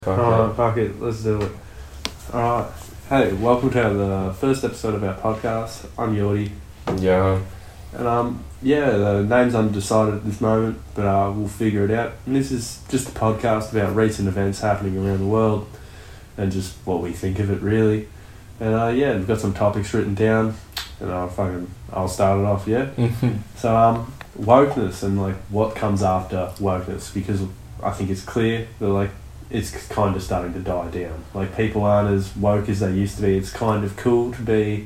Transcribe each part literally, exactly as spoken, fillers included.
Alright, fuck it, let's do it. Alright, hey, welcome to the first episode of our podcast. I'm Yordi. Yeah. And um, yeah, the name's undecided at this moment, but uh, we'll figure it out. And this is just a podcast about recent events happening around the world and just what we think of it, really. And uh, yeah, we've got some topics written down, and I'll fucking I'll start it off. Yeah. So um, wokeness and like what comes after wokeness, because I think it's clear that like. It's kind of starting to die down. Like, people aren't as woke as they used to be. It's kind of cool to be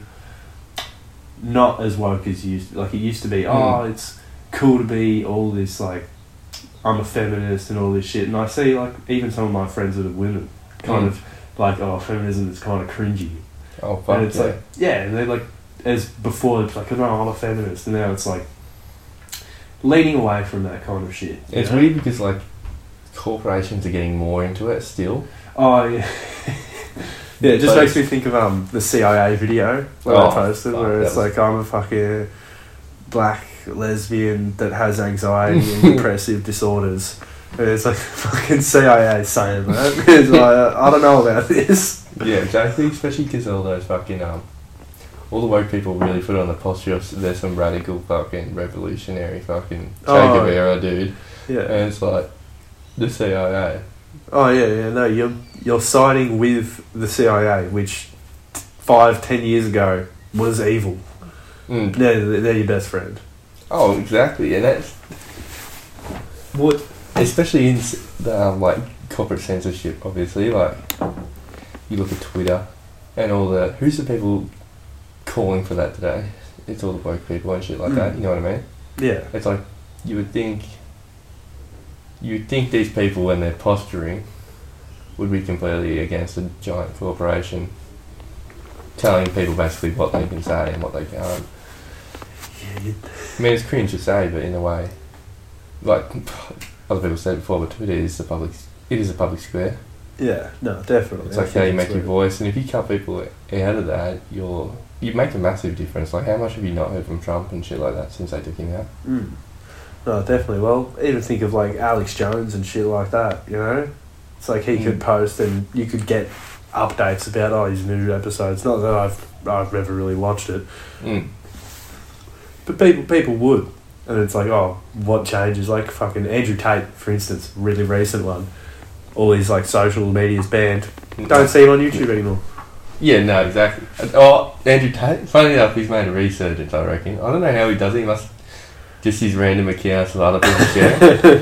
not as woke as you used to. Like, it used to be, mm. oh, it's cool to be all this, like, I'm a feminist and all this shit. And I see, like, even some of my friends that are women kind mm. of, like, oh, feminism is kind of cringy. Oh, fuck And it's yeah. like, yeah, and they're like, as before, it's like, oh, no, I'm a feminist. And now it's like, leaning away from that kind of shit. It's know? weird because, like, corporations are getting more into it still. Oh yeah, yeah. It just But makes me think of um the C I A video where Oh, I posted fuck, where it's that was- like, I'm a fucking black lesbian that has anxiety and depressive disorders. And it's like fucking C I A saying that. It's like, I don't know about this. Yeah, exactly. Especially because all those fucking um, all the woke people really put on the posture of there's some radical fucking revolutionary fucking Che Oh, Guevara dude, Yeah. and it's like the C I A. Oh yeah, yeah. No, you're you're siding with the C I A, which five, ten years ago was evil. Mm. They're, they're your best friend. Oh, exactly, and that's what, especially in s- the um, like corporate censorship. Obviously, like you look at Twitter and all the who's the people calling for that today? It's all the woke people and shit like Mm. that. You know what I mean? Yeah. It's like you would think. You'd think these people, when they're posturing, would be completely against a giant corporation, telling people basically what they can say and what they can't. Yeah. You, I mean, it's cringe to say, but in a way, like other people said before, but Twitter is a public. It is a public square. yeah. No, definitely. It's I like think how you it's make your weird. voice, and if you cut people out of that, you're you make a massive difference. Like, how much have you not heard from Trump and shit like that since they took him out? Mm. No, definitely. Well, even think of like Alex Jones and shit like that, you know? It's like he Mm. could post and you could get updates about, oh, his new episodes. Not that I've I've never really watched it. Mm. But people people would. And it's like, oh, what changes? Like fucking Andrew Tate, for instance, really recent one. All his like social media's banned. Don't see him on YouTube anymore. Yeah, no, exactly. Oh, Andrew Tate. Funny enough, he's made a resurgence, I reckon. I don't know how he does it. He must just his random accounts of other people share.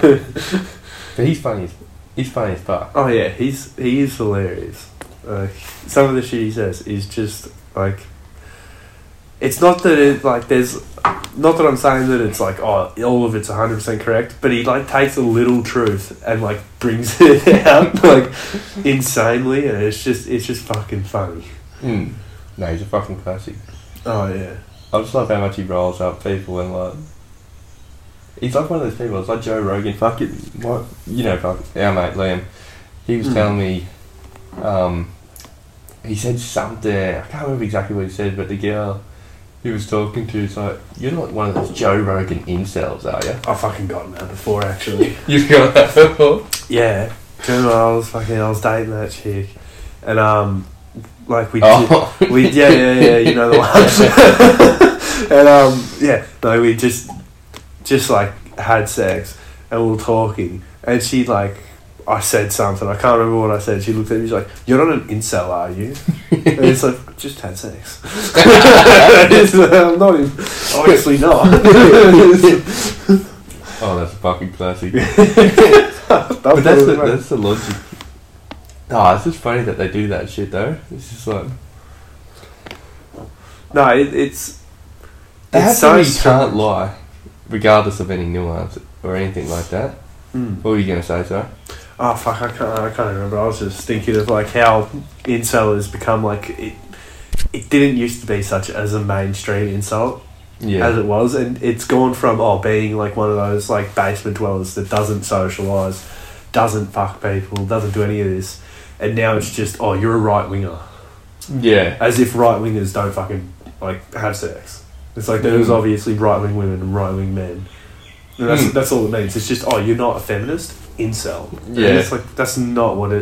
But he's funny. As, he's funny as fuck. Oh yeah, he's he is hilarious. Like, some of the shit he says is just like, it's not that it like there's, not that I'm saying that it's like, oh, all of it's one hundred percent correct, but he like takes a little truth and like brings it out like insanely, and it's just it's just fucking funny. Mm. No, he's a fucking classic. Oh yeah. I just love how much he rolls up people and like. He's like one of those people. It's like Joe Rogan. Fuck it, what you know? Fuck our mate Liam. He was Mm. telling me. Um, he said something. I can't remember exactly what he said, but the girl he was talking to is like, "You're not one of those Joe Rogan incels, are you?" I fucking gotten that before actually. You've got that before. Yeah. Because I was fucking I was dating that chick, and um, like we Oh. did, we yeah yeah yeah you know the one, and um yeah no we just just like had sex and we were talking, and she like I said something, I can't remember what I said. She looked at me, she's like, "You're not an incel, are you?" And it's like, just had sex. It's, uh, I'm not in, obviously not. Oh, that's a fucking classic. But But that's the, that's the logic. Oh, it's just funny that they do that shit though. It's just like no, it, it's they it's have so to you strong. can't lie, regardless of any nuance or anything like that. Mm. What were you gonna say, sorry? Oh fuck! I can't. I can't remember. I was just thinking of like how incel has become like it. It didn't used to be such as a mainstream insult Yeah. as it was, and it's gone from oh being like one of those like basement dwellers that doesn't socialise, doesn't fuck people, doesn't do any of this, and now it's just oh you're a right winger, Yeah. as if right wingers don't fucking like have sex. It's like there's Mm. obviously right wing women and right wing men. And that's Mm. that's all it means. It's just oh you're not a feminist, incel. And Yeah. it's like that's not what it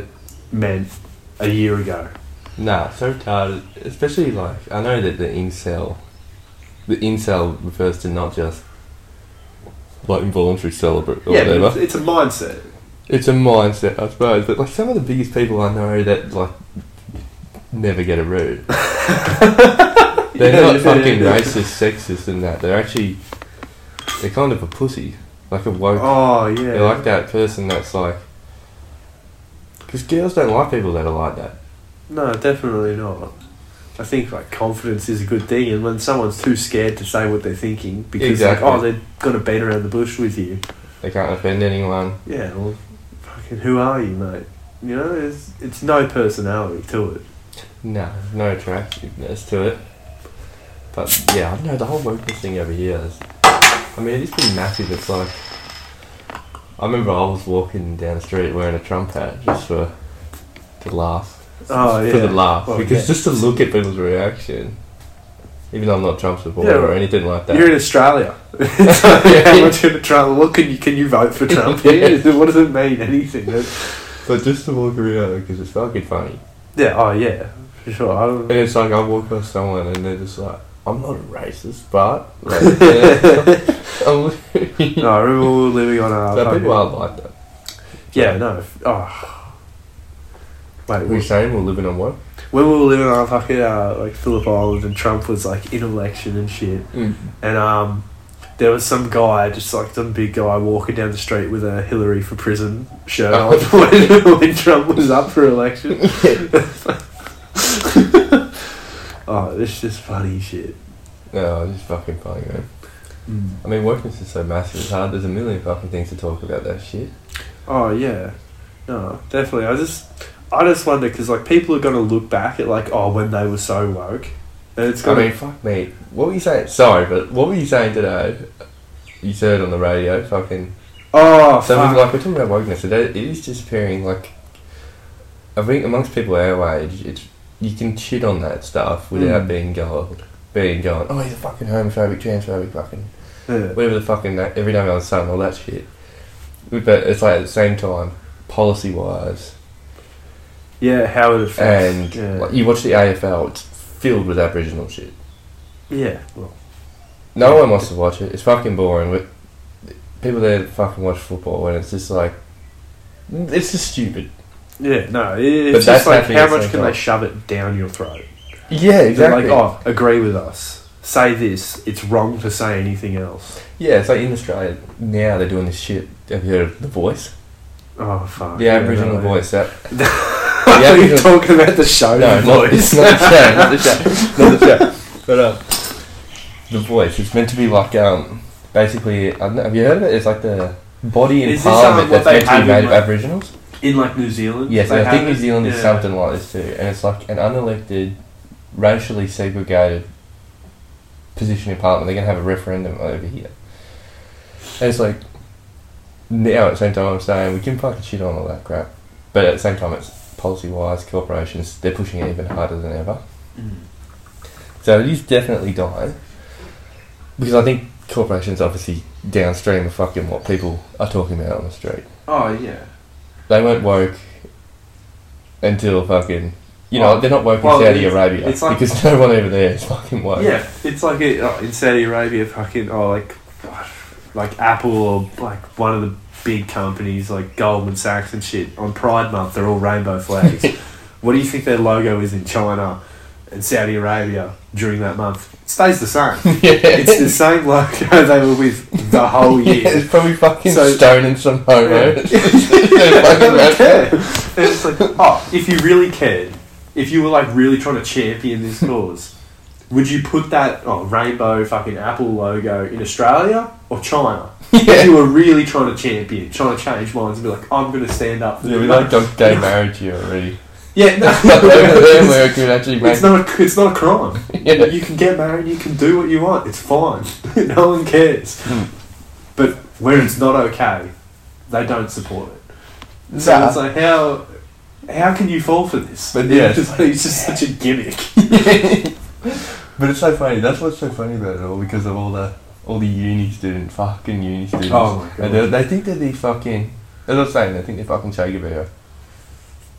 meant a year ago. Nah, it's so retarded. Especially like I know that the incel, the incel refers to not just like involuntary celibate or Yeah, but whatever. it's, it's a mindset. It's a mindset, I suppose. But like some of the biggest people I know that like never get a root. They're Yeah, not yeah, fucking yeah. racist, sexist, and that. They're actually they're kind of a pussy, like a woke. Oh yeah. They're like that person that's like, because girls don't like people that are like that. No, definitely not. I think like confidence is a good thing, and when someone's too scared to say what they're thinking because Exactly. like, oh, they're gonna beat around the bush with you. They can't offend anyone. Yeah, well, fucking who are you, mate? You know, it's it's no personality to it. No, there's no attractiveness to it. But yeah, I don't know, the whole wokeness thing over here is, I mean, it is pretty massive. It's like, I remember I was walking down the street wearing a Trump hat just for to laugh. Oh For yeah. the laugh. Well, because yeah. just to look at people's reaction, even though I'm not a Trump supporter Yeah, or well, anything like that. You're in Australia. So how much in Trump? What can you can you vote for Trump here? What does it mean? Anything? But just to walk around, because it's fucking funny. Yeah. Oh yeah. For sure. I don't, And it's like, I walk past someone and they're just like, I'm not a racist, but... Like, yeah, I'm, no, I remember we were living on a. so fucking- people are like that. Yeah. No. f- Oh. Wait. We're we- saying we're living on what? When we were living on fucking uh, like Phillip Island and Trump was like in election and shit, Mm. and um, there was some guy, just like some big guy, walking down the street with a Hillary for prison shirt on when, when Trump was up for election. Oh, it's just funny shit. No, it's just fucking funny, man. I mean, wokeness is so massive, it's hard. There's a million fucking things to talk about that shit. Oh yeah, no, definitely. I just, I just wonder because like people are gonna look back at like, oh, when they were so woke, and it's I gonna. mean, fuck me. What were you saying? Sorry, but what were you saying today? You said on the radio, fucking... oh, So fuck. we, like, we're talking about wokeness, it, it is disappearing, like... I think amongst people our age, it's, you can shit on that stuff without Mm. being going, being going, oh, he's a fucking homophobic, transphobic, fucking... Yeah. Whatever the fucking... na- Every name on the sun, all that shit. But it's like, at the same time, policy-wise, Yeah, how it affects. and yeah. like, you watch the A F L, it's filled with Aboriginal shit. yeah, well, No one wants to watch it. It's fucking boring. But people there fucking watch football, and it's just like, it's just stupid. yeah, no, it, it's But just that's like happening how at the much same can time. they shove it down your throat? Yeah, They're like, oh, agree with us. Say this. It's wrong to say anything else. Yeah, it's like in Australia now they're doing this shit. Have you heard of The Voice? Oh fuck. The yeah, Aboriginal no, voice. That Are you Aboriginal- talking about the show? no, The not, Voice? not the show, not the show, not the show. But uh, The Voice. It's meant to be like um, basically. I don't know, have you heard of it? It's like the body in Is this, um, Parliament what that's they meant to have be made in, of like- Aboriginals. In like New Zealand. Yes, they I think have New it? Zealand is Yeah. something like this too, and it's like an unelected, racially segregated position in Parliament. They're going to have a referendum over here. And it's like, now at the same time I'm saying, we can fucking shit on all that crap, but at the same time it's policy-wise, corporations, they're pushing it even harder than ever. Mm. So it is definitely dying, because I think corporations obviously downstream of fucking what people are talking about on the street. Oh yeah. They weren't woke until fucking... You know, Well- they're not woke well, in Saudi it's- Arabia, it's like- because no one over there is fucking woke. Yeah, it's like it, oh, in Saudi Arabia, fucking oh, like like Apple or like one of the big companies like Goldman Sachs and shit on Pride Month, they're all rainbow flags. What do you think their logo is in China and Saudi Arabia during that month? It stays the same. Yeah. It's the same logo they were with the whole Yeah, year. it's probably fucking So- stoning some homo. Yeah. They're fucking don't rap- care. And it's like, oh, if you really cared, if you were like really trying to champion this cause, would you put that oh, rainbow fucking Apple logo in Australia or China? If Yeah. you were really trying to champion, trying to change minds and be like, I'm going to stand up for Yeah, the we like got gay marriage here already. Yeah, no, Over there where it's, it could actually make... it's not a, it's not a crime. Yeah. You can get married, you can do what you want, it's fine. No one cares. Hmm. But where it's not okay, they don't support it. So Nah. it's like, how how can you fall for this? But yeah. It's just, it's just such a gimmick. But it's so funny. That's what's so funny about it all, because of all the all the uni student fucking uni students. Oh my God. And they, they think they're the fucking. As I was saying, they think they're fucking Che Guevara.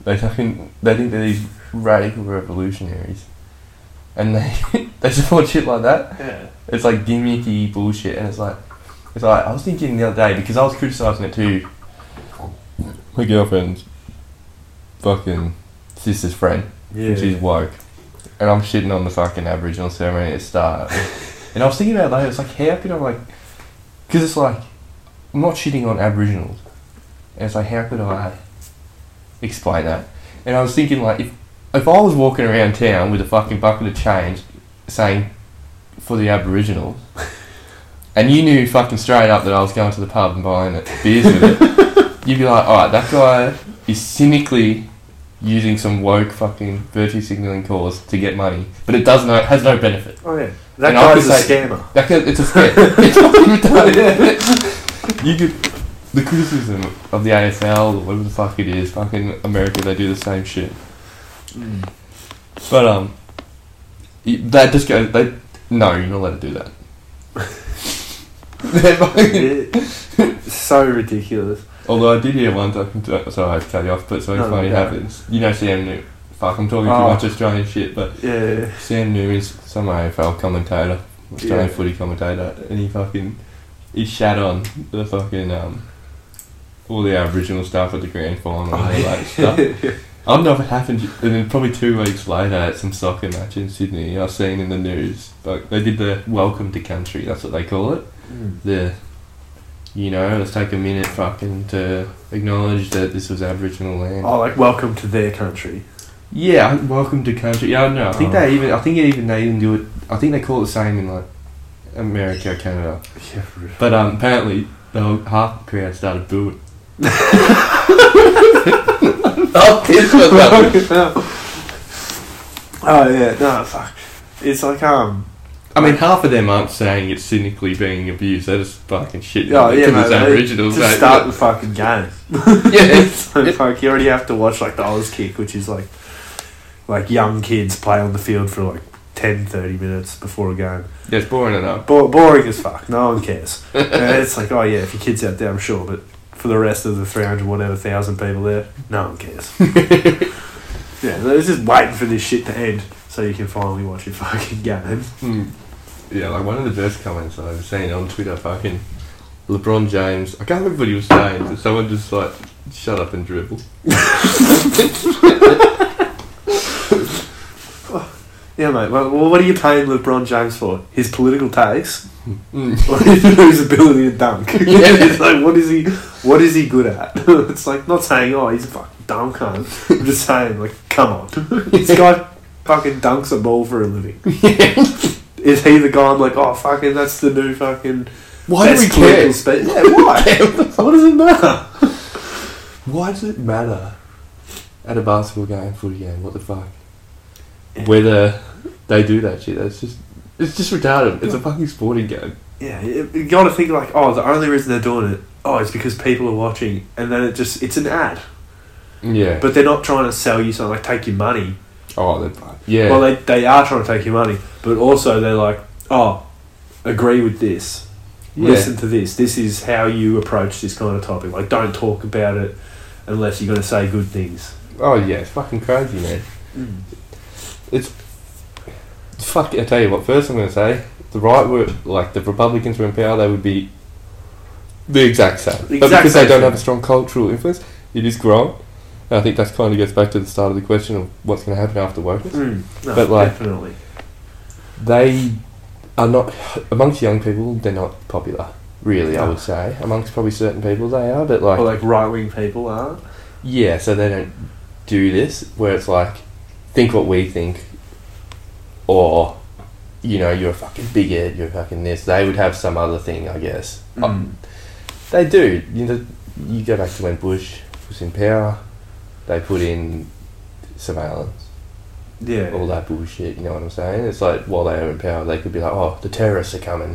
They fucking they think they're these radical revolutionaries, and they they support shit like that. Yeah. It's like gimmicky bullshit, and it's like it's like I was thinking the other day because I was criticising it too. My girlfriend's fucking sister's friend, Yeah. and she's woke, and I'm shitting on the fucking Aboriginal ceremony at the start. And I was thinking about it later. It's like how could I like? Because it's like I'm not shitting on Aboriginals, and it's like how could I explain that? And I was thinking like if if I was walking around town with a fucking bucket of change saying for the Aboriginals, and you knew fucking straight up that I was going to the pub and buying it, beers with it, you'd be like, alright, that guy is cynically using some woke fucking virtue signalling cause to get money, but it does no has no benefit. Oh yeah, that And I guy's a could say- scammer. That guy, it's a scam. It's not retarded. You could the criticism of the A F L or whatever the fuck it is, fucking America, they do the same shit. Mm. But um, y- that just goes. They no, you're not allowed to do that. They're fucking- It's so ridiculous. Although I did hear one time, sorry I have to cut you off, but something No, funny no. happens. You know Sam New. Fuck, I'm talking too Oh. much Australian shit, but Yeah. Sam New is some A F L commentator, Australian Yeah. footy commentator, and he fucking he shat on the fucking um all the Aboriginal stuff at the grand final and all that stuff. I don't know if it happened, and then probably two weeks later at some soccer match in Sydney, I've seen in the news, like they did the welcome to country, that's what they call it. Mm. The, you know, let's take a minute fucking to acknowledge that this was Aboriginal land. Oh, like welcome to their country. Yeah, welcome to country. Yeah, no, I think Oh. they even, I think even they even do it, I think they call it the same in like America, Canada. Yeah. But um, apparently the whole, half the crowd started booing. Oh, piss Oh yeah, no fuck. It's like um. I mean, half of them aren't saying it's cynically being abused. They're just fucking shit. Oh yeah, because mate, it's they Aboriginals. just mate. start the fucking game. Yeah. So fuck, you already have to watch like the Oz kick, which is like like young kids play on the field for like ten, thirty minutes before a game. Yeah, it's boring enough. Bo- boring as fuck. No one cares. And it's like, oh yeah, if your kid's out there, I'm sure, but for the rest of the three hundred whatever thousand people there, no one cares. Yeah, they're just waiting for this shit to end so you can finally watch your fucking game. Hmm. Yeah, like one of the best comments I've seen on Twitter, fucking LeBron James. I can't remember what he was saying, but someone just like, shut up and dribble. Yeah, mate. Well, well, what are you paying LeBron James for? His political takes Mm. or his ability to dunk? Yeah. It's like, what is he? What is he good at? It's like not saying, oh, he's a fucking dumb cunt. I'm just saying, like, come on, this guy fucking dunks a ball for a living. Is he the guy? I'm like, oh, fucking, that's the new fucking. Why do we best political care? spe- yeah, why? What does it matter? Why does it matter at a basketball game, footy game? What the fuck? Whether they do that shit, that's just it's just retarded. It's a fucking sporting game. Yeah, you, you got to think like, oh, the only reason they're doing it, oh, it's because people are watching, and then it just it's an ad. Yeah. But they're not trying to sell you something like take your money. oh, they're yeah. Well, they they are trying to take your money, but also they're like, oh, agree with this. Yeah. Listen to this. This is how you approach this kind of topic. Like, don't talk about it unless you're going to say good things. Oh yeah, it's fucking crazy, man. It's fuck. I tell you what. First, I'm going to say the right were like the Republicans were in power, they would be the exact same. The but exact because same they don't thing. have a strong cultural influence, it is growing. And I think that kind of gets back to the start of the question of what's going to happen after wokeness. Mm. No, But, like, definitely. They are not amongst young people. They're not popular, really. I would say amongst probably certain people they are, but like, Or like right wing people are. yeah. So they don't do this where it's like think what we think, or you know you're a fucking bigot, you're fucking this. They would have some other thing, I guess. Mm. Um, they do. You know, you go back to when Bush was in power. They put in surveillance. Yeah. All that bullshit, you know what I'm saying? It's like, while they are in power, they could be like, oh, the terrorists are coming.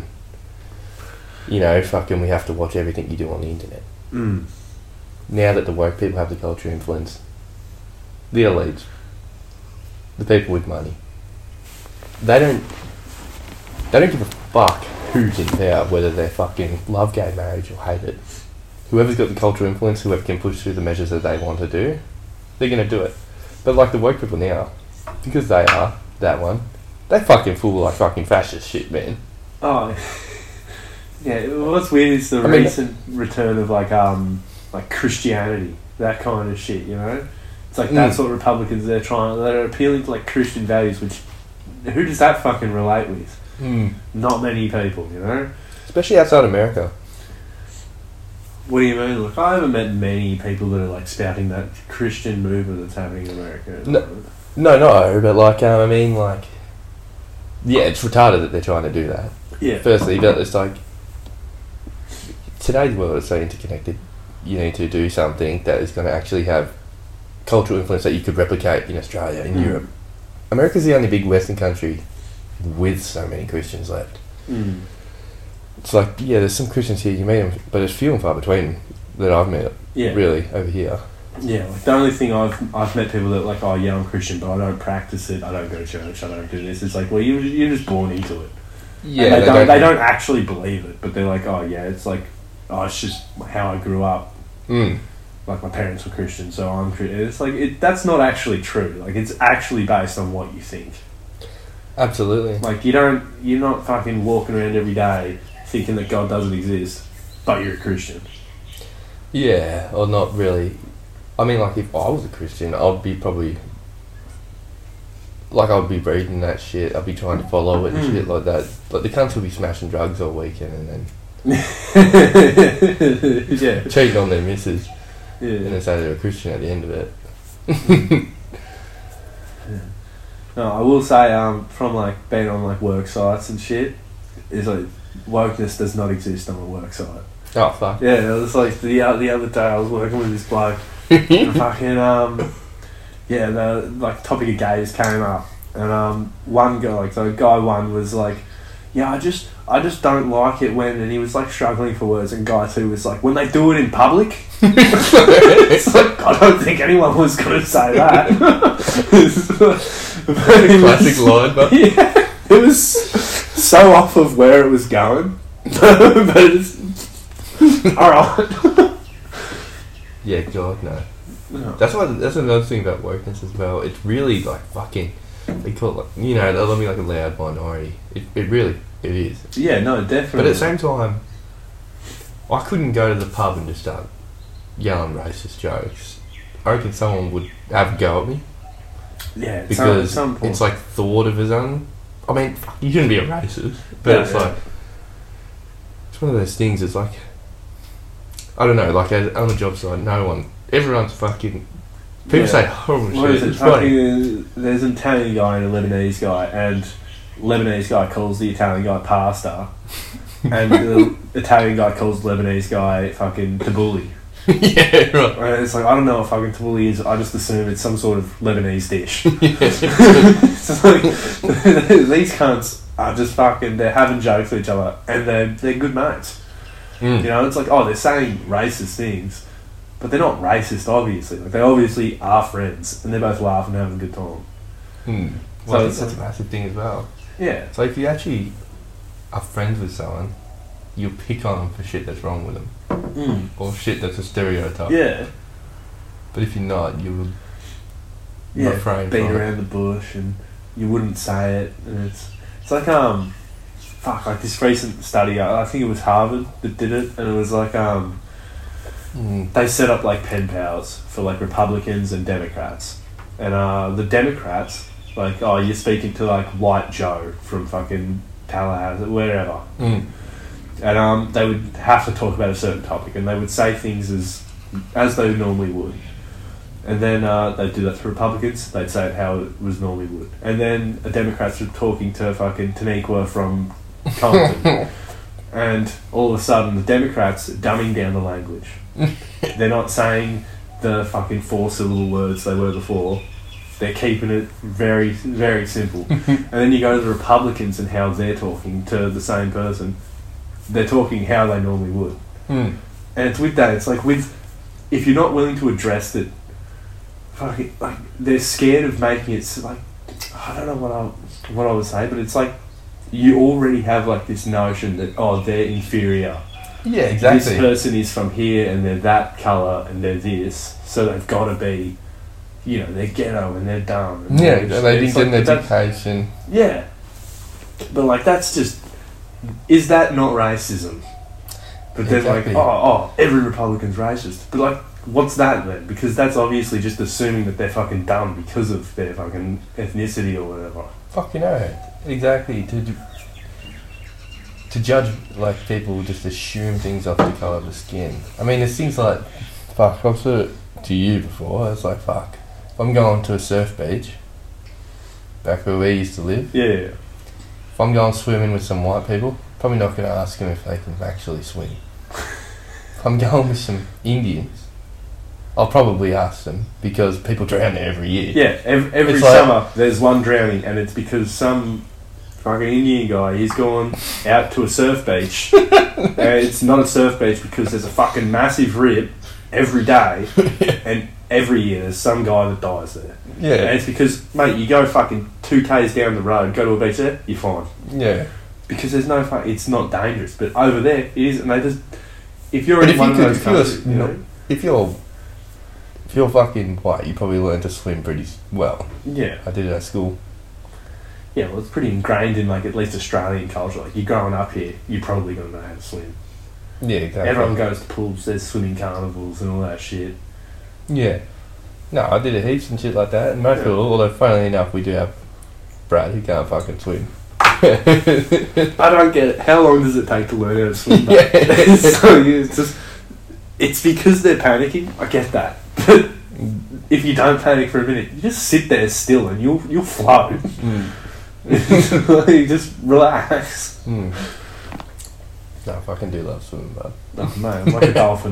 You know, fucking, we have to watch everything you do on the internet. Mm. Now that the woke people have the culture influence, the elites, the people with money, they don't, they don't give a fuck who's in power, whether they fucking love gay marriage or hate it. Whoever's got the cultural influence, whoever can push through the measures that they want to do, they're going to do it. But like the woke people now, because they are that one, they fucking full like fucking fascist shit, man. Oh, yeah. What's weird is the I mean, recent return of like um like Christianity, that kind of shit. You know, it's like that's Mm. what Republicans they're trying. They're appealing to like Christian values, which who does that fucking relate with? Mm. Not many people. You know. Especially outside America. What do you mean? Look, I haven't met many people that are like spouting that Christian movement that's happening in America. at the No. moment. No, no, but like, um, I mean, like, yeah, it's retarded that they're trying to do that. Yeah. Firstly, but it's like, today's world is so interconnected, you need to do something that is going to actually have cultural influence that you could replicate in Australia, in Mm. Europe. America's the only big Western country with so many Christians left. Mm. It's like, yeah, there's some Christians here, you meet them, but it's few and far between that I've met, Yeah. really, over here. Yeah, like the only thing I've I've met people that like, oh yeah, I'm Christian, but I don't practice it. I don't go to church. I don't do this. It's like, well, you you're just born into it. Yeah, And they, don't, they don't actually believe it, but they're like, oh yeah, it's like, oh, it's just how I grew up. Mm. Like my parents were Christian, so I'm Christian. It's like it, that's not actually true. Like it's actually based on what you think. Absolutely. Like you don't, you're not fucking walking around every day thinking that God doesn't exist, but you're a Christian. Yeah, or not really. I mean, like, if I was a Christian, I'd be probably... Like, I'd be reading that shit, I'd be trying to follow it and Mm. shit like that. Like, the cunts will be smashing drugs all weekend and then Yeah. cheating on their missus Yeah. and then say they're a Christian at the end of it. No, I will say, um, from like being on like work sites and shit, is like wokeness does not exist on a work site. Oh, fuck. Yeah, it was like the uh, the other day I was working with this bloke, and fucking um, yeah, the like topic of gays came up, and um, one guy like so guy one was like, yeah, I just I just don't like it when, and he was like struggling for words, and guy two was like, when they do it in public. It's like, I don't think anyone was going to say that. Classic line, but... Yeah, it was so off of where it was going. But it's... Alright. Yeah, God, no. No. That's why. That's another thing about wokeness as well. It's really, like, fucking... They call it, like, you know, they love me like a loud minority. It, it really, it is. Yeah, no, definitely. But at the same time, I couldn't go to the pub and just start yelling racist jokes. I reckon someone would have a go at me. Yeah, at Because some, at some point. it's like thought of as un... I mean, fuck, you shouldn't be a racist. But Yeah, it's yeah. like... It's one of those things, it's like... I don't know, like as, on a job site, no one... Everyone's fucking... People Yeah. say horrible What shit. is it? It's funny. Fucking, there's an Italian guy and a Lebanese guy, and Lebanese guy calls the Italian guy pasta, and the Italian guy calls the Lebanese guy fucking tabbouleh. Yeah, right. And it's like, I don't know what fucking tabbouleh is, I just assume it's some sort of Lebanese dish. Yes. It's like, these cunts are just fucking, they're having jokes with each other, and they're, they're good mates. Mm. You know, it's like, oh, they're saying racist things, but they're not racist, obviously. Like, they obviously are friends, and they're both laughing and having a good time. Mm. So Well, I think it's that's a like- massive thing as well. Yeah. So if you actually are friends with someone, you'll pick on them for shit that's wrong with them. Mm. Or shit that's a stereotype. Yeah. But if you're not, you will Yeah, refrain beat from it. around the bush, and you wouldn't say it, and it's it's like um, fuck, like this recent study. I I think it was Harvard that did it, and it was like um, Mm. they set up like pen pals for like Republicans and Democrats, and uh, the Democrats, like, oh, you're speaking to like White Joe from fucking Tallahassee, wherever, Mm. and um, they would have to talk about a certain topic, and they would say things as as they normally would. And then uh, they'd do that to Republicans, they'd say it how it was normally would. And then the Democrats were talking to fucking Taniqua from Compton. And all of a sudden the Democrats are dumbing down the language. They're not saying the fucking four syllable words they were before. They're keeping it very, very simple. And then you go to the Republicans and how they're talking to the same person. They're talking how they normally would. Mm. And it's with that, it's like with, if you're not willing to address it, fucking, like, they're scared of making it, so, like, I don't know what I, what I would say, but it's like, you already have, like, this notion that, oh, they're inferior. Yeah, This exactly. person is from here, and they're that colour, and they're this, so they've got to be you know, they're ghetto and they're dumb. And Yeah, they're- and they it's didn't get an like, but that's- education. Yeah. But, like, that's just... Is that not racism? But then, Exactly. like, oh, oh, every Republican's racist. But, like, what's that then? Because that's obviously just assuming that they're fucking dumb because of their fucking ethnicity or whatever. Fuck, you know, exactly. To to judge, like, people just assume things off the colour of the skin. I mean, there's things like, fuck, I've said it to you before, it's like, fuck, if I'm going to a surf beach, back where we used to live, Yeah. if I'm going swimming with some white people, probably not going to ask them if they can actually swim. If I'm going with some Indians, I'll probably ask them, because people drown there every year. Yeah, every, every It's like- summer there's one drowning, and it's because some fucking Indian guy, he's gone out to a surf beach, and it's not a surf beach because there's a fucking massive rip every day, and every year there's some guy that dies there. And Yeah, it's because, mate, you go fucking two k's down the road, go to a beach there, you're fine. yeah. Because there's no fuck, it's not dangerous. But over there, it is, and they just, if you're But in if one you of could- those if you're- countries, you know, If you're, if you're fucking white, you probably learn to swim pretty s- well. yeah. I did it at school. Yeah, well, it's pretty ingrained in, like, at least Australian culture. Like, you're growing up here, you're probably going to know how to swim. Yeah, exactly. Everyone goes to pools, there's swimming carnivals and all that shit. Yeah. No, I did a heaps and shit like that, and most Yeah. people, although funnily enough, we do have Brad who can't fucking swim. I don't get it. How long does it take to learn how to swim? though? Yeah. so, yeah, it's just... It's because they're panicking, I get that. But if you don't panic for a minute, you just sit there still and you'll, you'll float. Mm. Like, just relax. Mm. No, I fucking do love swimming, bud. Oh, man, I'm like a dolphin.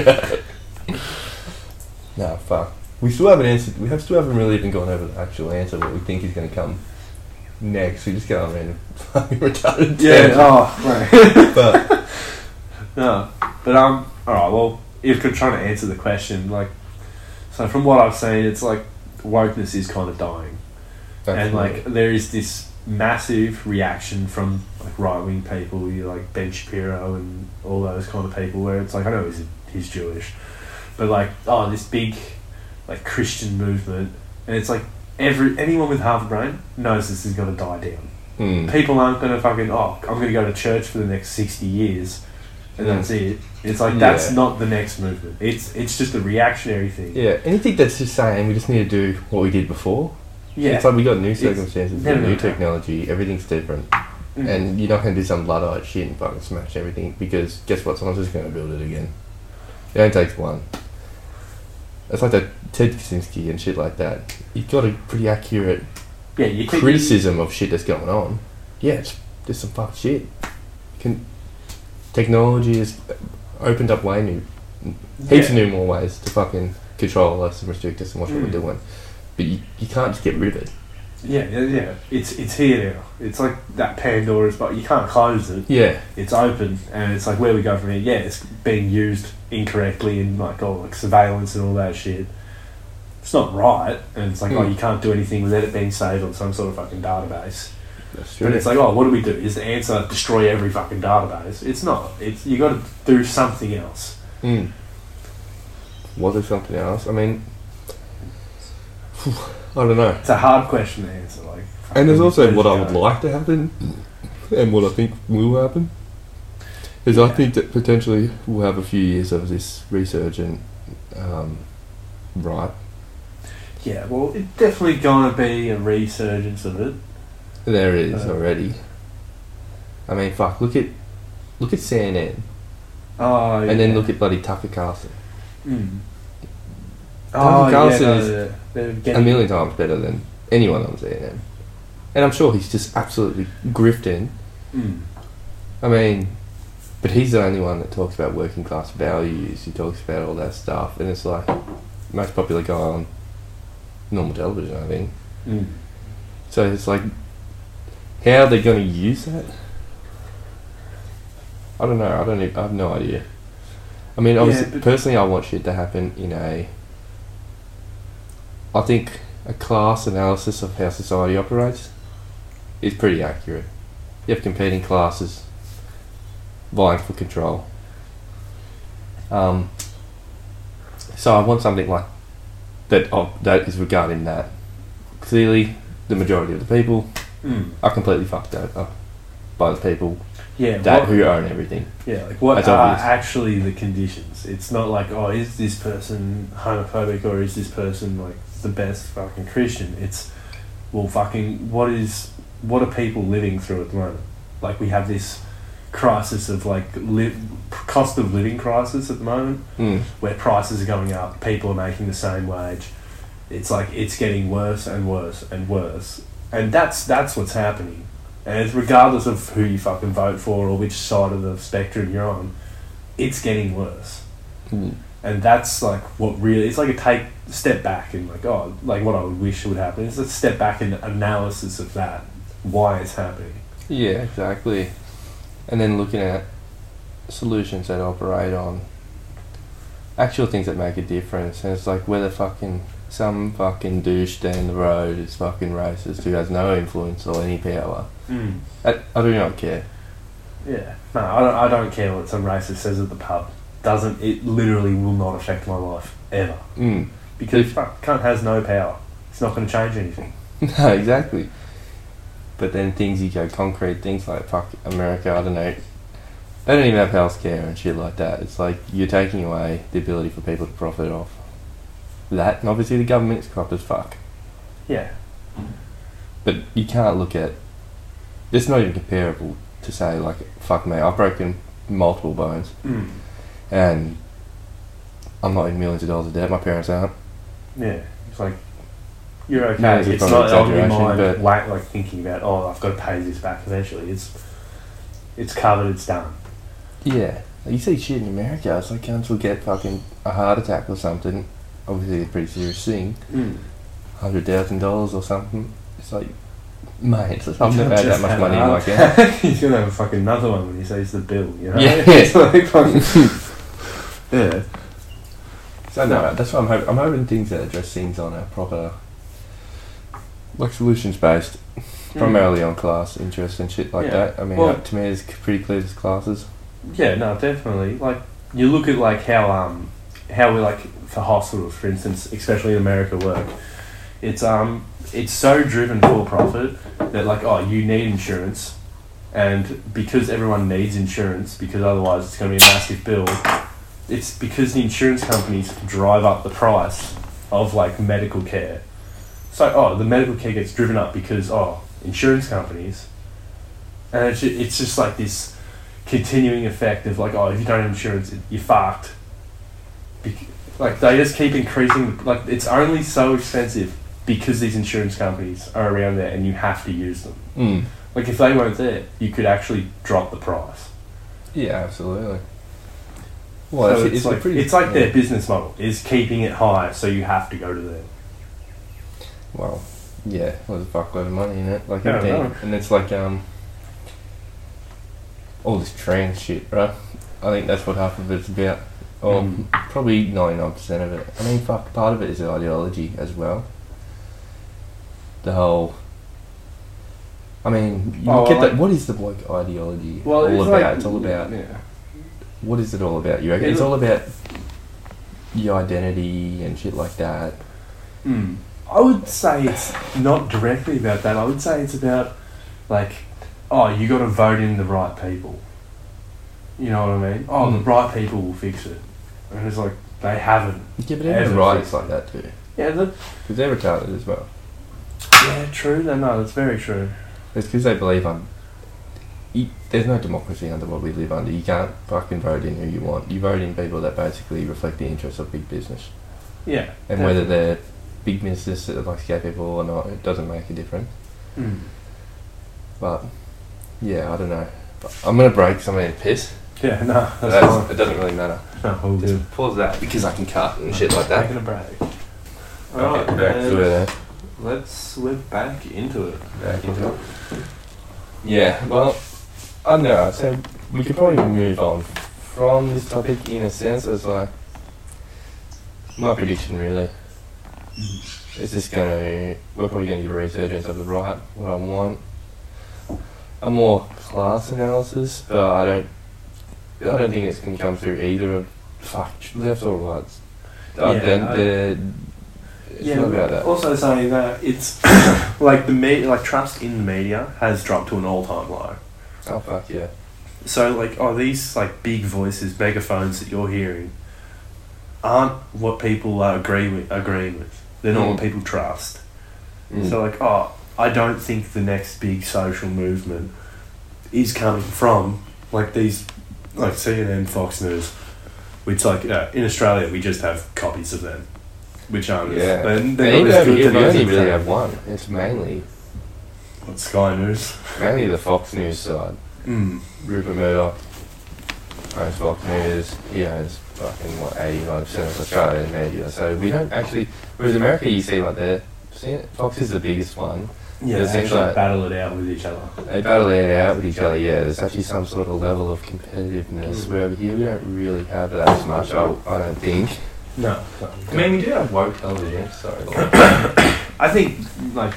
No, fuck. We still haven't answered, we have still haven't really even gone over the actual answer, what we think is going to come next. We just get on random fucking retarded Yeah, tangents. oh, right. But, No, but um, all right. Well, if you're trying to answer the question, like, so from what I've seen, it's like wokeness is kind of dying, and like there is this massive reaction from like right wing people, you know, like Ben Shapiro and all those kind of people, where it's like, I know he's he's Jewish, but like, oh, this big like Christian movement, and it's like every anyone with half a brain knows this is going to die down. mm. People aren't going to fucking, oh, I'm going to go to church for the next sixty years and Mm. that's it. It's like, that's Yeah. not the next movement. It's it's just a reactionary thing. Yeah, anything that's just saying we just need to do what we did before. Yeah. It's like we got new It's circumstances, we never got new gonna happen. technology, everything's different. Mm. And you're not going to do some blood-eyed shit and fucking smash everything, because guess what, someone's just going to build it again. It only takes one. It's like that Ted Kaczynski and shit like that. You've got a pretty accurate yeah, you keep, criticism of shit that's going on. Yeah, it's, there's some fucked shit. Can, technology has opened up way new, heaps of Yeah. new more ways to fucking control us and restrict us and watch what Mm. we're doing. But you, you can't just get rid of it. Yeah, yeah, yeah. It's it's here now. It's like that Pandora's box. You can't close it. Yeah. It's open, and it's like, where we go from here. Yeah, it's being used incorrectly in like all like surveillance and all that shit. It's not right, and it's like, Mm. oh, you can't do anything without it being saved on some sort of fucking database. That's true. But it's like, oh, what do we do? Is the answer destroy every fucking database? It's not. It's you got to do something else. Mm. Was there something else? I mean, I don't know. It's a hard question to answer. Like, And there's fucking also where what does I it would go? like to happen, and what I think will happen. Is I Yeah. think that potentially we'll have a few years of this resurgent, um, right? Yeah, well, it's definitely gonna be a resurgence of it. There is Uh, already. I mean, fuck. Look at, look at C N N, Oh, yeah. and then look at bloody Tucker Carlson. Mm. Tucker Oh, Carlson yeah, no, is they're- they're A getting- million times better than anyone on C N N, and I'm sure he's just absolutely grifting. Mm. I mean, but he's the only one that talks about working class values. He talks about all that stuff, and it's like most popular guy on normal television, I think. Mm. So it's like, how are they going to use that? I don't know. I don't. Even, I have no idea. I mean, obviously, Yeah, but- personally, I want shit to happen in a. I think a class analysis of how society operates is pretty accurate. You have competing classes vying for control. Um, so I want something like that oh, that is regarding that. Clearly, the majority of the people Mm. are completely fucked over by the people Yeah, that what, who own everything. yeah, like what That's are obvious. actually the conditions? It's not like, oh, is this person homophobic or is this person like the best fucking Christian? It's, well, fucking, what is, what are people living through at the moment? Like, we have this crisis of like li- cost of living crisis at the moment, Mm. where prices are going up, people are making the same wage. It's like it's getting worse and worse and worse, and that's that's what's happening. And it's regardless of who you fucking vote for or which side of the spectrum you're on, it's getting worse. Mm. And that's like what really, it's like a take step back and like, oh, like what I would wish would happen. It's a step back in analysis of that, why it's happening. Yeah, exactly. And then looking at solutions that operate on actual things that make a difference. And it's like whether fucking some fucking douche down the road is fucking racist who has no influence or any power. Mm. I, I do not care. Yeah. No, I don't, I don't care what some racist says at the pub. Doesn't, it literally will not affect my life, ever. Mm. Because fuck, cunt has no power. It's not going to change anything. No, exactly. But then things you go concrete, things like fuck America, I don't know. They don't even have healthcare and shit like that. It's like you're taking away the ability for people to profit off that, and obviously the government's corrupt as fuck. Yeah. But you can't look at. It's not even comparable to say like, fuck me, I've broken multiple bones, Mm. and I'm not in millions of dollars of debt. My parents aren't. Yeah. It's like, you're okay. Yeah, it's it's probably not on your exaggeration, mind, but- wait, like thinking about, oh, I've got to pay this back eventually. It's it's covered, it's done. Yeah, like you see shit in America. It's like cunts will get fucking a heart attack or something. Obviously, a pretty serious thing. Mm. Hundred thousand dollars or something. It's like, mate, I've You never can't had that just much have money it in my up. account. He's going to have a fucking another one when he sees the bill, you know? Yeah. It's like fucking... yeah. So no, that's why I'm hoping. I'm hoping things that address things on a proper, like solutions based, primarily on class interest and shit like Yeah. that. I mean, Well- uh, to me, it's pretty clear as classes. Yeah, no, definitely. Like, you look at like how um how we like for hospitals, for instance, especially in America, work. It's um it's so driven for profit that like, oh, you need insurance, and because everyone needs insurance, because otherwise it's going to be a massive bill. It's because the insurance companies drive up the price of like medical care. So oh, the medical care gets driven up because oh, insurance companies, and it's ju- it's just like this continuing effect of like, oh, if you don't have insurance, you're fucked. Bec- like they just keep increasing. Like it's only so expensive because these insurance companies are around there, and you have to use them. Mm. Like if they weren't there, you could actually drop the price. Yeah, absolutely. Well, so it's, it's, a like pretty, it's like yeah. their business model is keeping it high, so you have to go to them. Well, yeah, well, there's a fuckload of money in it. Like Yeah, I everything, know. and it's like um, all this trans shit, right? I think that's what half of it's about. Or Mm. probably ninety-nine percent of it. I mean, fuck, part of it is ideology as well. The whole. I mean, you Oh, look at like- that. What is the woke ideology Well, all it's about? like, it's all about. yeah. What is it all about? You reckon? It It's look- all about your identity and shit like that. Mm. I would say it's not directly about that. I would say it's about, like, oh, you got to vote in the right people. You know what I mean? Oh, the Mm. right people will fix it. And it's like, they haven't. Yeah, but everyone Ever right fixed is like that too. Yeah, the, Because they're retarded as well. yeah, true. No, no, that's very true. It's because they believe I'm. You, there's no democracy under what we live under. You can't fucking vote in who you want. You vote in people that basically reflect the interests of big business. Yeah. And whether they're big business that likes gay people or not, it doesn't make a difference. Mm. But, yeah, I don't know. I'm going to break somebody's piss. Yeah, no, that's That's- fine. it doesn't really matter. No, all good. Just pause that because I can cut and shit like that. Taking a break. Okay, Alright, back to it. eh? let's, we're back into it. Back into it. Yeah, well, I don't know. So we could probably move on from this topic in a sense. As like my prediction, really, is just gonna we're probably gonna get a resurgence of the right. What I want, a more class analysis, but I don't. I don't think it's gonna come through either of fuck left or right. Uh, Yeah, then I- the It's yeah, not about that. also saying that it's like the me- like trust in the media has dropped to an all-time low. Oh fuck yeah. So like, oh, these like big voices, megaphones that you're hearing, aren't what people are agree with, agreeing with. They're not Mm. what people trust. Mm. So like, oh, I don't think the next big social movement is coming from like these, like C N N, Fox News, which like uh, in Australia we just have copies of them, which aren't. Yeah. They're, And they're even not as over good here, to we the only other really thing. have one. It's mainly What, Sky News. mainly the Fox News side. Mm. Rupert Murdoch owns Fox News. He owns fucking what eighty-five percent of Australian media. So we don't actually. Whereas America, you see like they're Fox is the biggest one. Yeah, It they seems actually like- battle it out with each other. They battle it out with each other. Yeah, there's actually some sort of level of competitiveness. Mm. Where over here we don't really have that as much. I, I don't think. No. no. I mean, we do have woke television. Sorry. Like, I think like,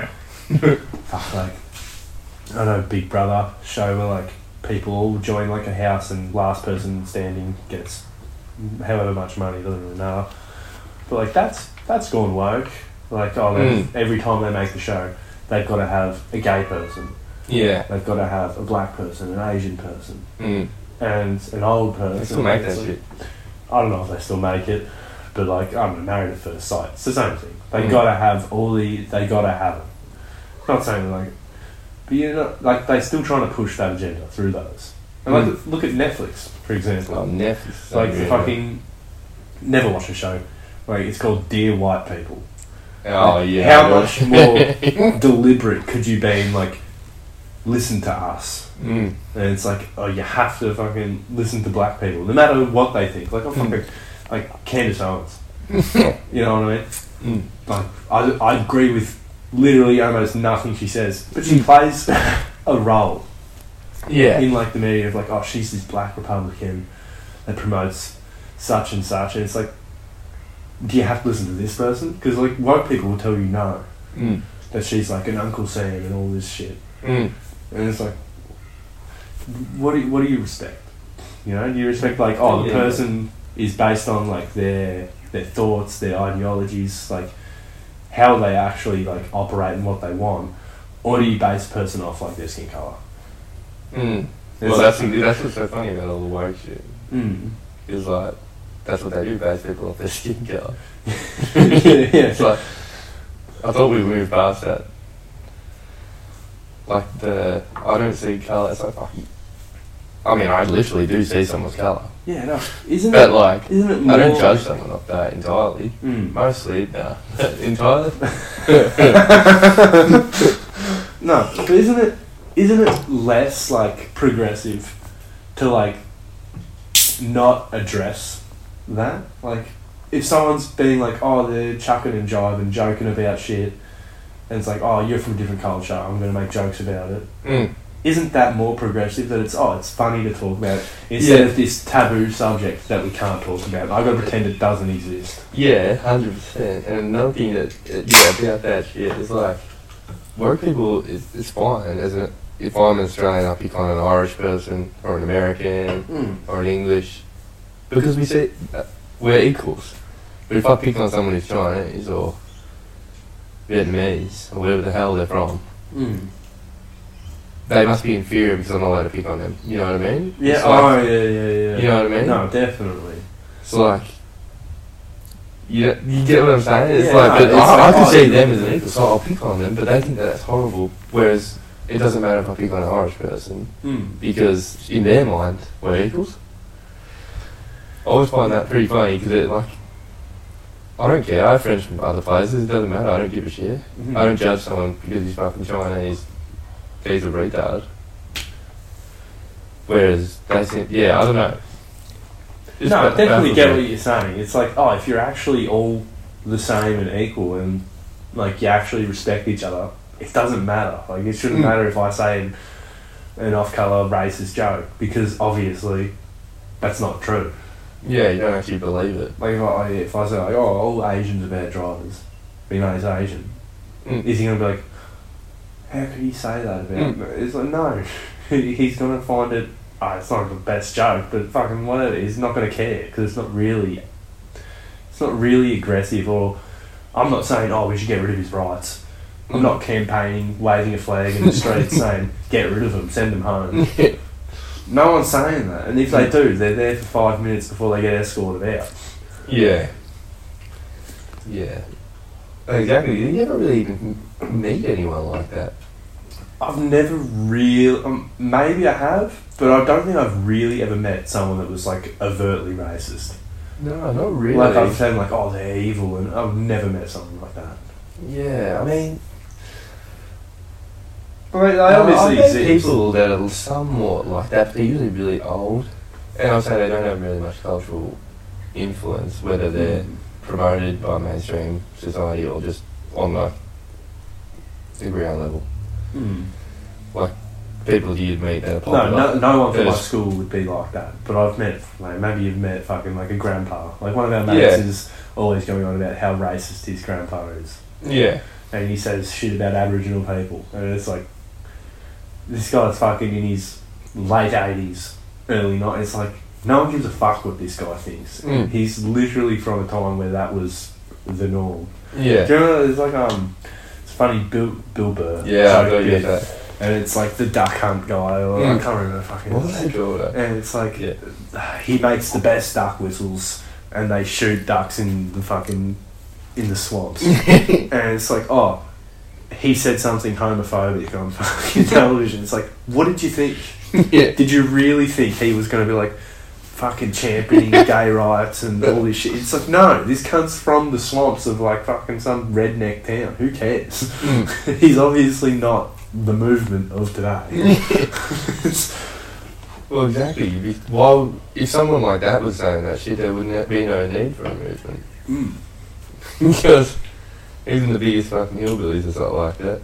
fuck, like, I know Big Brother show where like people all join like a house and last person standing gets however much money, doesn't really matter. But like that's that's gone woke. Like oh, they- Mm. every time they make the show, they've got to have a gay person, yeah. they've got to have a black person, an Asian person, Mm. and an old person. They still make that It's like- shit. I don't know if they still make it, but like I'm married at first sight. It's the same thing. They Mm. gotta have all the. They gotta have it. Not saying like, but you know, like they still trying to push that agenda through those. And like Mm. look at Netflix for example. Oh, Netflix. It's like the fucking never watch a show. Like it's called Dear White People. Oh yeah. How much more deliberate could you be in like listen to us? Mm. And it's like, oh, you have to fucking listen to black people, no matter what they think. Like, oh, fucking, like Candace Owens. You know what I mean? Mm. Like, I, I agree with literally almost nothing she says, but she plays a role Yeah. in like the media of like, oh, she's this black Republican that promotes such and such, and it's like, do you have to listen to this person? Because like woke people will tell you no, Mm. that she's like an Uncle Sam and all this shit, Mm. and it's like, what do you, what do you respect? You know, do you respect like, oh, the Yeah. person is based on like their their thoughts, their ideologies, like how they actually like operate and what they want, or do you base a person off like their skin color? Mm. It's Well, like- that's that's what's so funny about all the woke shit. Mm. Is like that's what they do, base people off their skin colour. yeah, It's like I thought we moved past that. Like the I don't see colour. It's like fuck you. I mean, I literally do see someone's colour, yeah, no, isn't but it? like Isn't it more? I don't judge someone off that entirely. Mm. Mostly, no, entirely. No, but isn't it? Isn't it less like progressive to like not address that? Like, if someone's being like, oh, they're chucking and jiving, joking about shit, and it's like, oh, you're from a different culture, I'm going to make jokes about it. Mm. Isn't that more progressive? That it's, oh, it's funny to talk about instead Yeah. of this taboo subject that we can't talk about. I've got to pretend it doesn't exist. Yeah, hundred percent. And another thing that uh, yeah about that shit is like work people is is fine, isn't it? If I'm an Australian, I pick on an Irish person or an American Mm. or an English because we say uh, we're equals. But if I pick on someone who's Chinese or Vietnamese or wherever the hell they're from, Mm. they must be inferior because I'm not allowed to pick on them. You know what I mean? Yeah, It's like, oh, yeah, yeah, yeah. You know what I mean? No, definitely. it's like. You, you get what I'm saying? It's Yeah, like, no, but it's I, I like, can oh, see yeah. them as an equal, so I'll pick on them, but they think that that's horrible. Whereas it doesn't matter if I pick on an Irish person, Mm. because in their mind, we're equals. I always find that pretty funny, because it, like, I don't care, I have friends from other places, it doesn't matter, I don't give a shit. Mhm. I don't judge someone because he's fucking Chinese, he's a retard. Whereas they think, yeah, I don't know. Just No, I ba- definitely baffles get me. what you're saying. It's like, oh, if you're actually all the same and equal and like you actually respect each other, it doesn't matter. Like it shouldn't Mm. matter if I say an, an off-color racist joke because obviously that's not true. Yeah, you don't actually believe it. Like if I, if I say like, oh, all Asians are bad drivers, but you know he's Asian, Mm. is he gonna be like, how could he say that about Mm. me? It's like no, he's gonna find it. Oh, it's not the best joke, but fucking whatever. He's not gonna care because it's not really, it's not really aggressive. Or I'm not saying, oh, we should get rid of his rights. I'm not campaigning, waving a flag in the street saying, get rid of him, send him home. No one's saying that. And if they do, they're there for five minutes before they get escorted out. Yeah. Yeah. Exactly. You never really even meet anyone like that. I've never really... Um, maybe I have, but I don't think I've really ever met someone that was, like, overtly racist. No, not really. Like, I've said, like, oh, they're evil, and I've never met someone like that. Yeah, I mean... But they obviously I've met exist. people that are somewhat like that, they're usually really old, and I'll say they don't have really much cultural influence, whether they're promoted by mainstream society or just on like the ground level. Mm. Like people you'd meet that are No, popular. no, no one from my There's- school would be like that. But I've met, like, maybe you've met fucking like a grandpa. Like one of our mates Yeah. is always going on about how racist his grandpa is, Yeah. and he says shit about Aboriginal people, and it's like this guy's fucking in his late eighties, early nineties. It's like no one gives a fuck what this guy thinks. Mm. He's literally from a time where that was the norm. Yeah. Do you remember? There's like um, it's funny Bill Bill Burr. Yeah, I joke got you bit, get that. And it's like the duck hunt guy, or Mm. I can't remember fucking. What was they called? that? And it's like Yeah. he makes the best duck whistles, and they shoot ducks in the fucking in the swamps. And it's like, oh, he said something homophobic on fucking television. It's like, what did you think? Yeah. Did you really think he was going to be like fucking championing gay rights and all this shit? It's like, no, this comes from the swamps of like fucking some redneck town. Who cares? Mm. He's obviously not the movement of today. It's- Well, exactly. If, why, if someone like that was saying that shit, there would be no need for a movement. mm. Because even the biggest fucking hillbillies is not like that.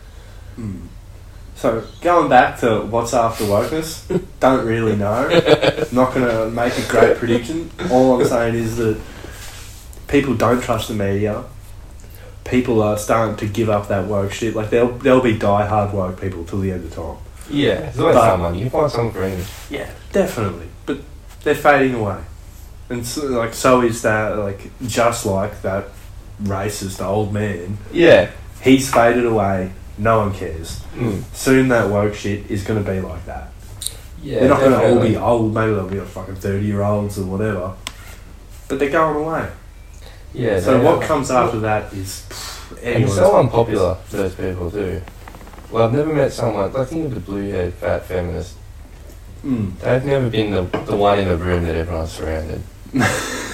Mm. So, going back to what's after wokeness, don't really know. Not going to make a great prediction. All I'm saying is that people don't trust the media. People are starting to give up that woke shit. Like, there'll, there'll be die-hard woke people till the end of time. Yeah, there's always But- someone. You can find someone for anything. Yeah, definitely. But they're fading away. And so, like, so is that, like, just like that racist old man. Yeah. He's faded away. No one cares. Mm. Soon that woke shit is going to be like that. Yeah, They're not going to all definitely. be old. Maybe they'll be like fucking thirty-year-olds or whatever. But they're going away. Yeah. So they what are. comes after that is pff, And anyone's so unpopular, those people too. Well, I've never met someone, like think of the blue-haired fat feminist. Mm. They've never been the, the one in the room that everyone's surrounded. no.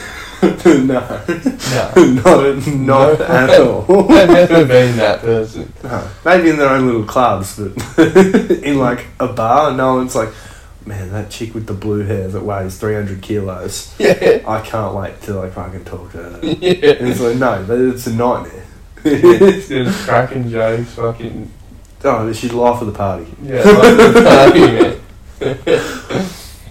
No. not not No. at all. They've never been that person. No. Maybe in their own little clubs, but in like a bar, no one's like, man, that chick with the blue hair that weighs three hundred kilos. Yeah. I can't wait till I fucking talk to her. And Yeah. it's like, no, but it's a nightmare. It's just cracking jokes, fucking... Oh, but she's life of the party. Yeah, like the party, man.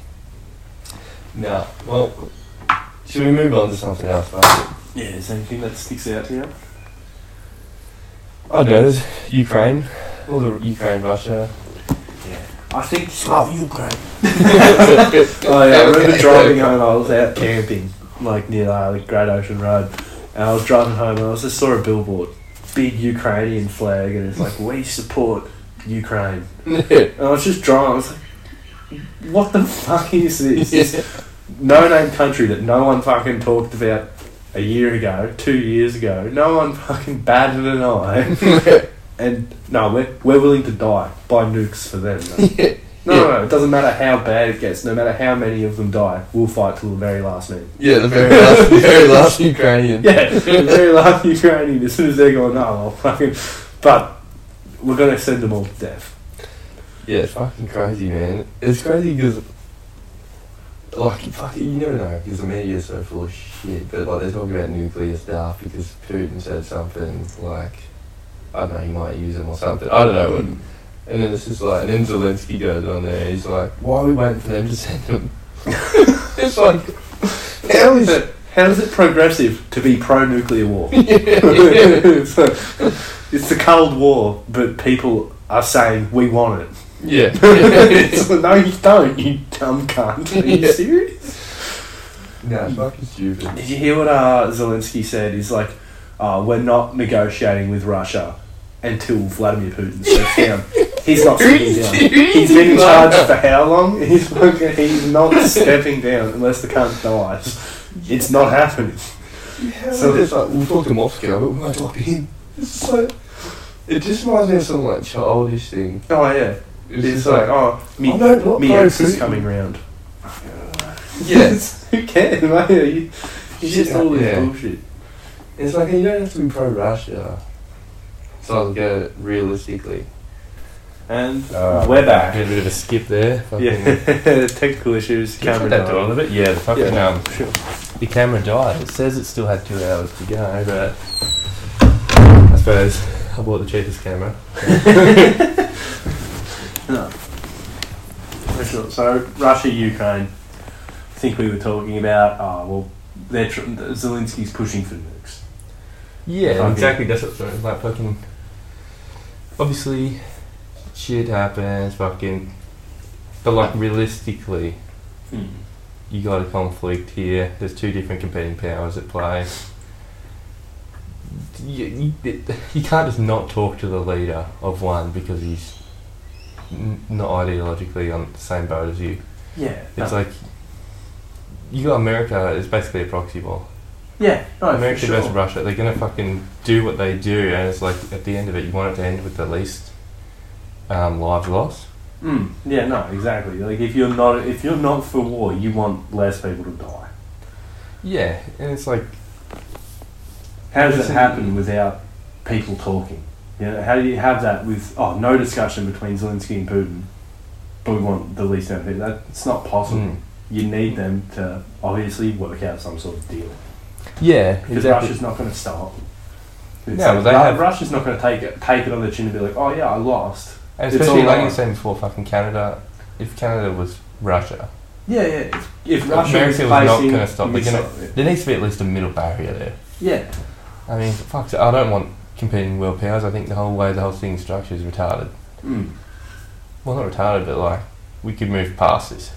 No, well, should we move on to something else, fuck it? Yeah, is there anything that sticks out to you? I don't know, there's Ukraine, all the Ukraine, Russia. Yeah. I think... Love Ukraine. Oh yeah, I remember driving home, I was out camping, like near uh, the Great Ocean Road, and I was driving home and I just saw a billboard, big Ukrainian flag, and it's like, we support Ukraine. And I was just driving, I was like, what the fuck is this? This no-name country that no one fucking talked about a year ago, two years ago, no one fucking batted an eye. And no, we're, we're willing to die, buy nukes for them. No. No, no, no, it doesn't matter how bad it gets, no matter how many of them die, we'll fight till the very last man. Yeah, the very last, the very last Ukrainian. Yeah, the very last Ukrainian, as soon as they're going, no, I'll fucking... But we're going to send them all to death. Yeah, it's fucking crazy, man. It's crazy because, like, fuck, you never know, because the media is so full of shit, but, like, they're talking about nuclear stuff because Putin said something, like, I don't know, he might use them or something, I don't know, and, and then it's just like, and then Zelensky goes on there, he's like, why are we waiting for them to send them? It's like, How is it, how is it progressive to be pro-nuclear war? yeah, it's, a, it's the Cold War, but people are saying, we want it. yeah. It's like, no, you don't, you dumb cunt. Are you Yeah. serious? No, it's fucking stupid. Did you hear what uh, Zelensky said? He's like, oh, we're not negotiating with Russia until Vladimir Putin steps down. He's not stepping down. He's been in charge for how long? He's fucking, he's not stepping down unless the cunt dies. It's not happening. Yeah, so it's like, we'll talk to Moscow, but we won't talk to him. It's like, it just reminds me of some like childish thing. Oh yeah. It's, It's just like, like, oh, me, I don't like me ex is Putin. coming round. Yes. Who cares, mate? You, it's just all this Yeah. bullshit. It's like, you don't have to be pro-Russia. So I'll get it realistically. And Uh, we're back. A bit of a skip there. Fucking- Yeah, technical issues, Can you camera put that door a died. little bit? Yeah, the fucking, Yeah, um, sure. the camera died. It says it still had two hours to go, but I suppose I bought the cheapest camera. No. For sure. So, Russia, Ukraine. I think we were talking about, oh, well, they're tr- Zelensky's pushing for nukes. Yeah, Fucking- exactly. That's what I'm like. Fucking. Obviously, shit happens. Fucking. But like realistically, Hmm. you got a conflict here. There's two different competing powers at play. You, you, it, you can't just not talk to the leader of one because he's n- not ideologically on the same boat as you. Yeah. It's no. like you got America. It's basically a proxy war. Yeah, no, America for sure. versus Russia. They're gonna fucking do what they do, and it's like at the end of it, you want it to end with the least um, lives lost. Mm, yeah, no, exactly. Like if you're not if you're not for war, you want less people to die. Yeah, and it's like How does It's it a- happen without people talking? You know, how do you have that with oh no discussion between Zelensky and Putin, but we want the least amount of people? That's not possible. mm, You need them to obviously work out some sort of deal yeah, because exactly. Russia's not going to stop. It's No, like, but they Ru- have- Russia's not going to take it take it on the chin and be like, oh yeah, I lost. And It's especially all like you right. were saying before, fucking Canada. If Canada was Russia, Yeah, yeah. If, if Russia America was was not facing, gonna stop. you They're would gonna- stop it. there needs to be at least a middle barrier there. Yeah. I mean, fuck. I don't want competing world powers. I think the whole way the whole thing's structured is retarded. Mm. Well, not retarded, but like we could move past this.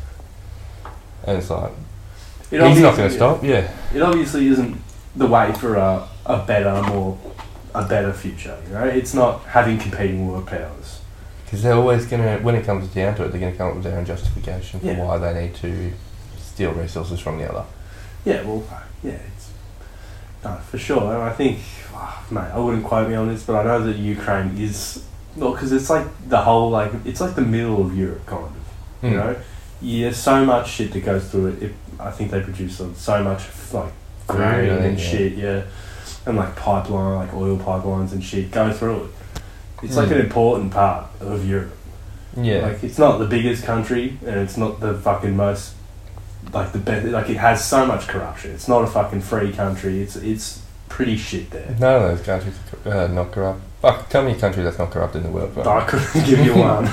And it's like It he's not obviously- going to stop. Yeah. It obviously isn't the way for a, a better, more a better future. You know, it's not having competing world powers. Because they're always going to, when it comes down to it, they're going to come up with their own justification for Yeah. why they need to steal resources from the other. Yeah, well, yeah, it's no for sure. And I think, oh, mate, I wouldn't quote me on this, but I know that Ukraine is well because it's like the whole like it's like the middle of Europe kind of. Mm. You know, yeah, so much shit that goes through it. it I think they produce so, so much like grain Food, and yeah. shit, yeah, and like pipeline, like oil pipelines and shit go through it. It's Mm. like an important part of Europe. Yeah. Like it's not the biggest country, and it's not the fucking most like the best. Like it has so much corruption. It's not a fucking free country. It's it's pretty shit there. None of those countries are uh, not corrupt. Fuck, tell me a country that's not corrupt in the world. Bro. I couldn't give you one.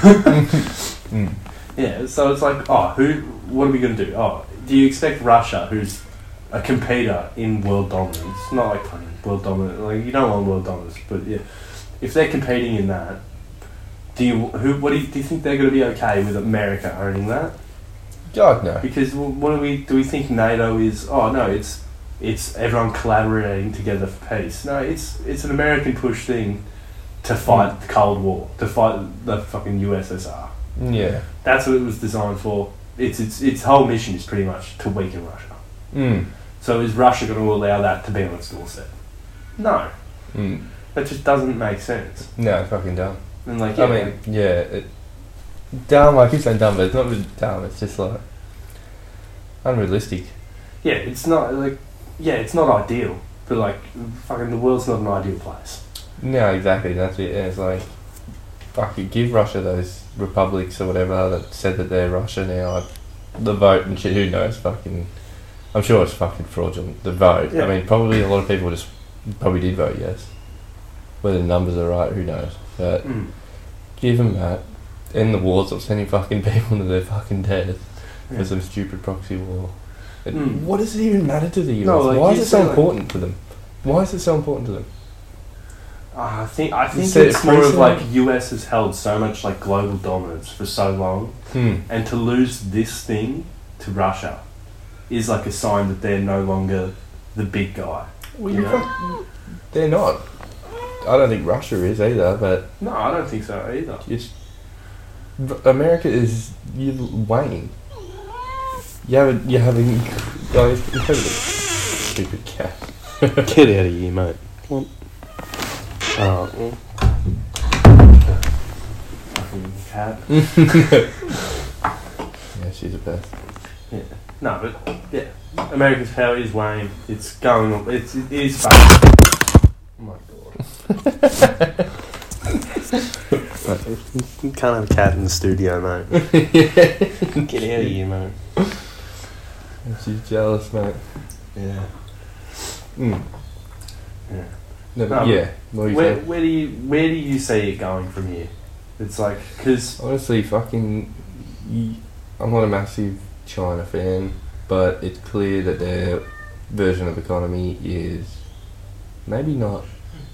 Mm. Yeah, so it's like, oh, who? What are we gonna do? Oh, do you expect Russia, who's a competitor in world dominance, not like fucking world dominance, like you don't want world dominance, but yeah, if they're competing in that, do you who? What do you, do you think they're gonna be okay with America owning that? God, no. Because well, what do we do? We think NATO is? Oh no, it's it's everyone collaborating together for peace. No, it's it's an American push thing to fight the Cold War, to fight the fucking U S S R. Yeah. That's what it was designed for. Its its its whole mission is pretty much to weaken Russia. Mm. So is Russia going to allow that to be on its doorstep? No, Mm. that just doesn't make sense. No, it's fucking dumb. And like, yeah, I mean, yeah, it, dumb. I keep saying dumb, but it's not really dumb. It's just like unrealistic. yeah, it's not like, yeah, it's not ideal. But like, fucking, the world's not an ideal place. No, exactly. That's it. And it's like, fuck it, give Russia those republics or whatever that said that they're Russia now. Like, the vote and shit. Who knows? Fucking, I'm sure it's fucking fraudulent. The vote. Yeah. I mean, probably a lot of people just probably did vote yes. Whether the numbers are right, who knows? But Mm. give them that. End the wars of sending fucking people to their fucking death Yeah. for some stupid proxy war. It- Mm. What does it even matter to the U S? No, like Why you is it so said, like- important to them? Why is it so important to them? Uh, I think I think set it's more of precedent. like U S has held so much like global dominance for so long, Hmm. and to lose this thing to Russia is like a sign that they're no longer the big guy. Well, You you know? fuck- they're not. I don't think Russia is either, but No, I don't think so either. it's America is you Wayne. You have a, you have an oh, it's incredibly stupid cat. Get out of here, mate. Come on. Alright, well. Fucking cat. Yeah, she's the best. Yeah. No, but yeah, America's power is Wayne. It's going on. It's it is fun. Oh my god. You can't have a cat in the studio, mate. Get out of here, mate. She's jealous, mate. Yeah. Mm. Yeah. No, but No, yeah. What are you Where saying? where do you where do you see it going from here? It's like because Honestly, fucking, you, I'm not a massive China fan, but it's clear that their version of economy is maybe not.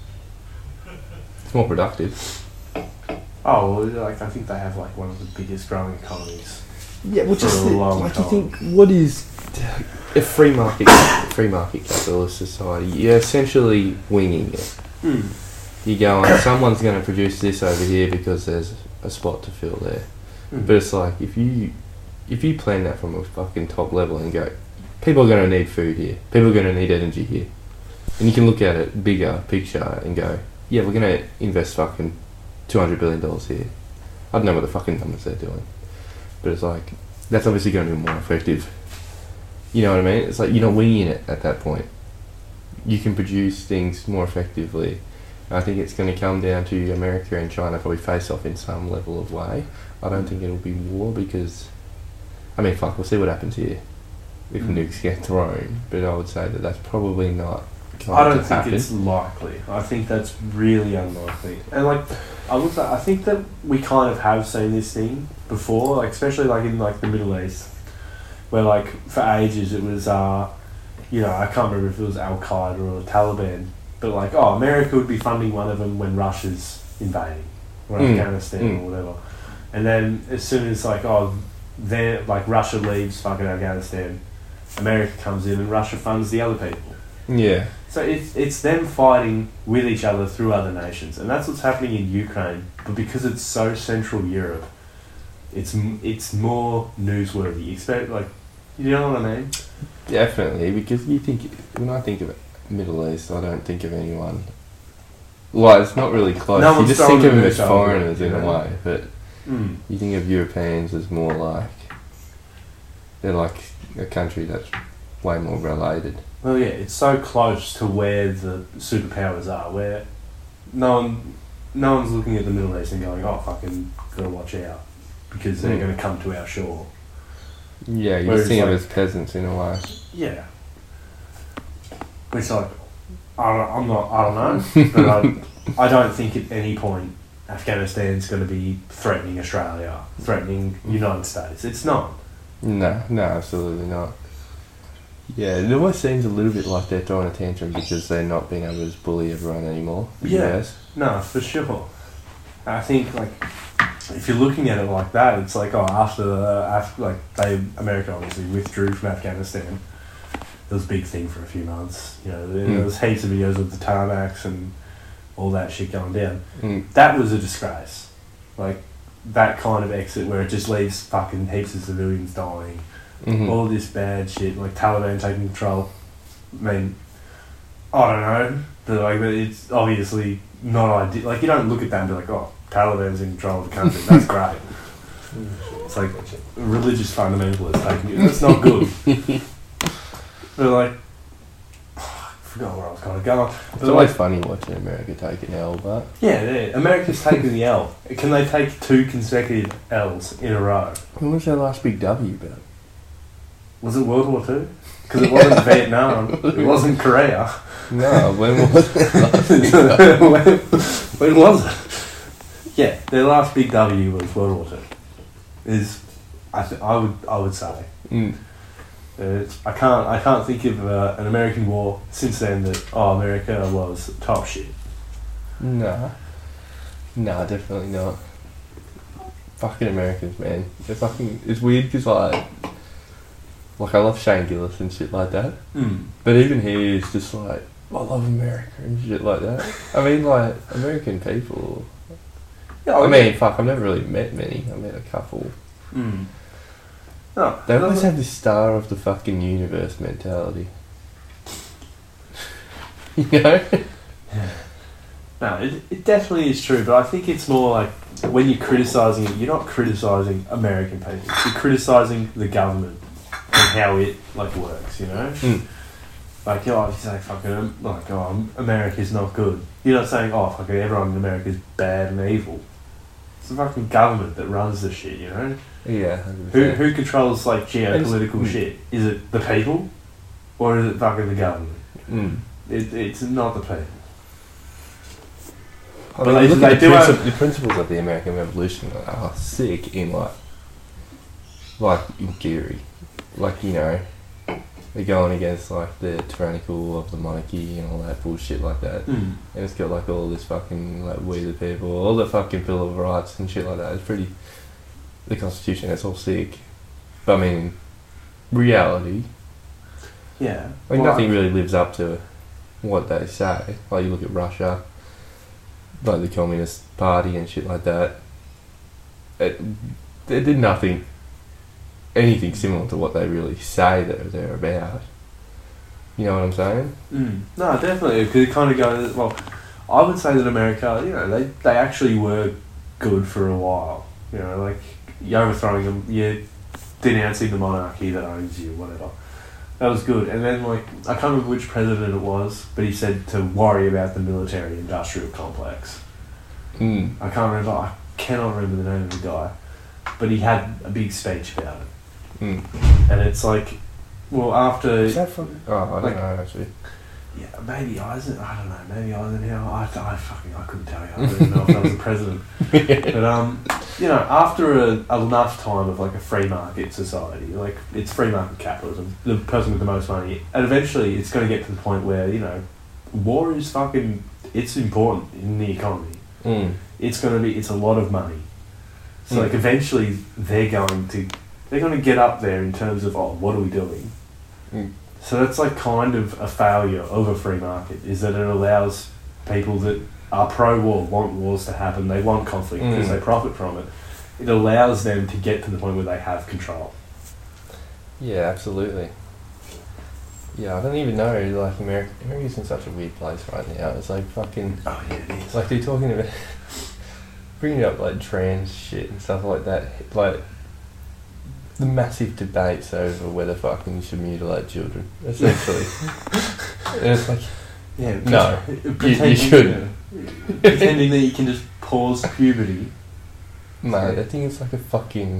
It's more productive. oh well, like I think they have like one of the biggest growing economies. Yeah, well, For just a the- long like you time. think, what is a free market, free market capitalist society? You're essentially winging it. Mm. You go on, someone's going to produce this over here because there's a spot to fill there. Mm. But it's like if you if you plan that from a fucking top level and go, people are going to need food here, people are going to need energy here, and you can look at it bigger picture and go, yeah, we're going to invest fucking two hundred billion dollars here. I don't know what the fucking numbers they're doing, but it's like that's obviously going to be more effective. You know what I mean? It's like you're not winging it at that point. You can produce things more effectively. I think it's going to come down to America and China probably face off in some level of way. I don't think it'll be war because, I mean, fuck, we'll see what happens here if Mm. nukes get thrown. But I would say that that's probably not going I don't to think happen. it's likely. I think that's really unlikely. And like, I would say, I think that we kind of have seen this thing before, like especially like in like the Middle East, where like for ages it was, uh, you know, I can't remember if it was Al Qaeda or the Taliban, but like, oh, America would be funding one of them when Russia's invading, or Mm. Afghanistan Mm. or whatever, and then as soon as like, oh, then like Russia leaves fucking Afghanistan, America comes in and Russia funds the other people. Yeah. So it's it's them fighting with each other through other nations, and that's what's happening in Ukraine. But because it's so Central Europe, it's m- it's more newsworthy. You expect like, you know what I mean? Definitely, because you think, when I think of Middle East, I don't think of anyone. Well, it's not really close. No you one's just think of throwing them a as mooch over foreigners it, in you a know? way, but Mm. you think of Europeans as more like they're like a country that's way more related. Well, yeah, it's so close to where the superpowers are, where no one no one's looking at the Middle East and going, oh, fucking gotta watch out because they're Mm. going to come to our shore. Yeah, you Whereas, just think of like- them as peasants in a way. Yeah. Which, like, I don't, I'm not, I don't know, but I, I don't think at any point Afghanistan's going to be threatening Australia, threatening United States. It's not. No, no, absolutely not. Yeah, it almost seems a little bit like they're throwing a tantrum because they're not being able to just bully everyone anymore. the Yeah. U S. No, for sure. I think, like, if you're looking at it like that, it's like, oh, after, the, after like, they, America obviously withdrew from Afghanistan. It was a big thing for a few months. You know, there, Mm. there was heaps of videos of the tarmacs and all that shit going down. Mm. That was a disgrace. Like, that kind of exit where it just leaves fucking heaps of civilians dying. Mhm. All this bad shit, like Taliban taking control. I mean, I don't know, but like, but it's obviously not ideal. Like, you don't look at that and be like, oh, Taliban's in control of the country. That's great. It's like religious fundamentalists taking it. That's not good. But like, I forgot where I was kind of going. It's But always like, funny watching America take an L, but yeah, yeah, America's taking the L. Can they take two consecutive L's in a row? when was their last big W about? Was it World War Two? Because it wasn't Vietnam. It wasn't Korea. No, when was their last big when, when was it? Yeah, their last big W was World War Two. Is I th- I would I would say. Mm. Uh, I can't I can't think of uh, an American war since then that oh America was top shit. Nah. Nah, definitely not. Fucking Americans, man. They're fucking... It's weird because, like... Like, I love Shane Gillis and shit like that. Mm. But even he is just, like... I love America and shit like that. I mean, like, American people. Yeah, I mean, fuck, I've never really met many. I met a couple. Mm. No, They always no, have this star of the fucking universe mentality. You know? Yeah. No, it, it definitely is true, but I think it's more like when you're criticising it, you're not criticising American people. You're criticising the government and how it like works, you know? Mm. Like, oh, you say fucking, like, oh, America's not good. You're not saying, oh, fucking everyone in America is bad and evil. It's the fucking government that runs the shit, you know? Yeah. Who who controls, like, geopolitical Mm. shit? Is it the people? Or is it fucking the government? Mm. It, it's not the people. I But mean, they- look they at the, do princip- have- the principles of the American Revolution are sick in like, like in theory, like you know, they're going against like the tyrannical of the monarchy and all that bullshit like that, Mm. and it's got like all this fucking like we the people, all the fucking Bill of Rights and shit like that. It's pretty, the Constitution, it's all sick, but I mean, reality, Yeah. like Well, nothing really lives up to what they say. Like you look at Russia, like the Communist Party and shit like that. It, they did nothing, anything similar to what they really say that they're about. You know what I'm saying? Mm. No, definitely, because it kind of goes, well, I would say that America, you know, they, they actually were good for a while. You know, like, you're overthrowing them, you're denouncing the monarchy that owns you, whatever. That was good. And then, like, I can't remember which president it was, but he said to worry about the military-industrial complex. Mm. I can't remember, I cannot remember the name of the guy, but he had a big speech about it. Mm. And it's like, well, after... Is that from? Oh, I don't like- know actually. Yeah, maybe Eisen. I don't know. Maybe Eisenhower. I, I fucking I couldn't tell you. I don't even know if that was the president. But um, you know, after a, enough time of like a free market society, like it's free market capitalism, the person with the most money, and eventually it's going to get to the point where you know, war is fucking. It's important in the economy. Mm. It's going to be. It's a lot of money. So Mm. like eventually they're going to they're going to get up there in terms of oh, what are we doing? Mm. So that's like kind of a failure of a free market, is that it allows people that are pro-war, want wars to happen, they want conflict because Mm. they profit from it. It allows them to get to the point where they have control. Yeah, absolutely. Yeah, I don't even know. Like America, America's in such a weird place right now. It's like fucking. Oh yeah, it It's like they're talking about bringing up like trans shit and stuff like that. Like the massive debates over whether fucking you should mutilate children, essentially. And it's like, Yeah, no, pretending, you, you shouldn't. yeah, pretending that you can just pause puberty. Mate, I think it's like a fucking.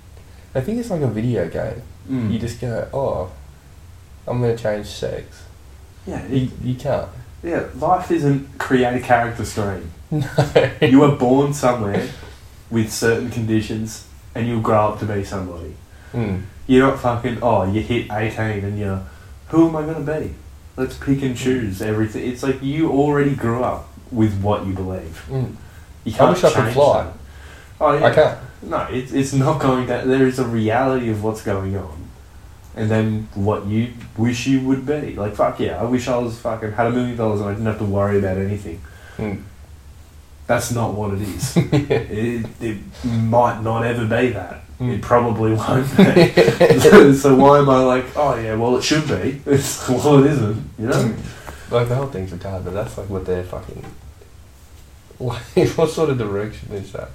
I think it's like a video game. Mm. You just go, oh, I'm gonna change sex. Yeah, it, You, you can't. yeah. Life isn't create a character screen. No. You were born somewhere with certain conditions, and you'll grow up to be somebody. Mm. You're not fucking, oh, you hit eighteen and you're, who am I going to be? Let's pick and choose everything. It's like you already grew up with what you believe. Mm. You I can't wish I could change fly. that. Oh, yeah. I can't. No, it's, it's not going to, there is a reality of what's going on. And then what you wish you would be. Like, fuck yeah, I wish I was fucking, had a million dollars and I didn't have to worry about anything. Mm. That's not what it is. it, it might not ever be that. Mm. It probably won't be. so, so why am I like, oh yeah, well it should be. It's, well it isn't, you know? Like the whole thing's retarded, but that's like what they're fucking. Like, what sort of direction is that?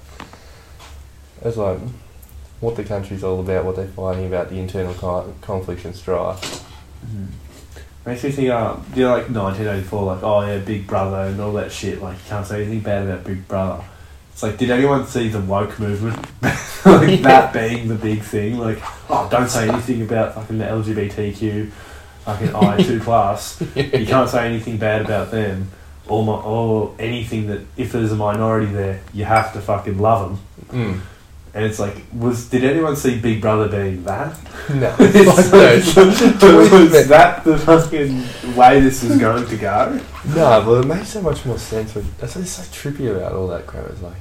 It's like what the country's all about, what they're fighting about, the internal co- conflict and strife. Mm. Makes me think, uh, you know, like nineteen eighty-four, like, oh yeah, Big Brother and all that shit, like, you can't say anything bad about Big Brother. It's like, did anyone see the woke movement? like, Yeah. that being the big thing, like, oh, don't say anything about fucking the L G B T Q, fucking I two plus, you can't say anything bad about them, or, my, or anything that, if there's a minority there, you have to fucking love them. Mm. And it's like, was did anyone see Big Brother being that? No. It's Like, no. like, was that the fucking way this was going to go? No, but it makes so much more sense. When, that's what's so trippy about all that crap. It's like,